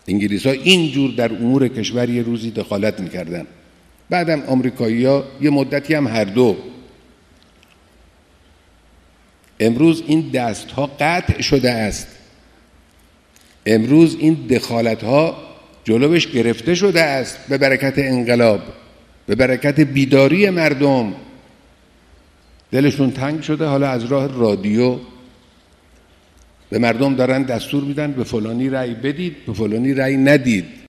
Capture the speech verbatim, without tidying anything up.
انگلیس ها اینجور در امور کشور یه روزی دخالت میکردن، بعدم آمریکایی ها یه مدتی هم هر دو. امروز این دست ها قطع شده است، امروز این دخالت ها جلوش گرفته شده است به برکت انقلاب، به برکت بیداری مردم. دلشون تنگ شده، حالا از راه رادیو به مردم دارن دستور میدن به فلانی رأی بدید، به فلانی رأی ندید.